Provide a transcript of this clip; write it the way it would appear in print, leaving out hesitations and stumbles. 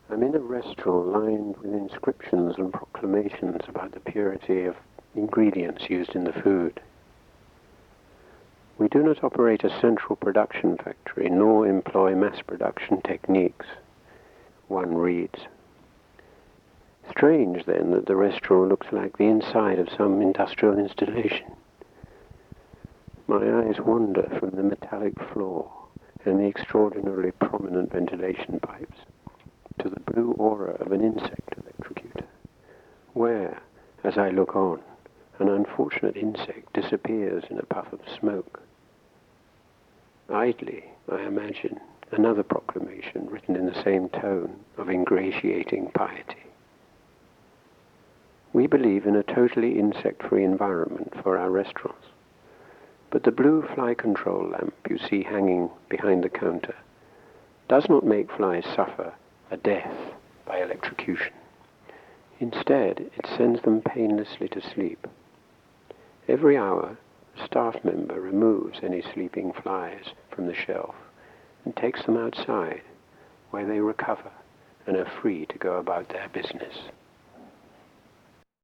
I'm in a restaurant lined with inscriptions and proclamations about the purity of ingredients used in the food. We do not operate a central production factory, nor employ mass production techniques, one reads. Strange, then, that the restaurant looks like the inside of some industrial installation. My eyes wander from the metallic floor and the extraordinarily prominent ventilation pipes to the blue aura of an insect electrocutor, where, as I look on, an unfortunate insect disappears in a puff of smoke. Idly, I imagine another proclamation written in the same tone of ingratiating piety. We believe in a totally insect-free environment for our restaurants, but the blue fly control lamp you see hanging behind the counter does not make flies suffer a death by electrocution. Instead, it sends them painlessly to sleep. Every hour, a staff member removes any sleeping flies from the shelf and takes them outside, where they recover and are free to go about their business.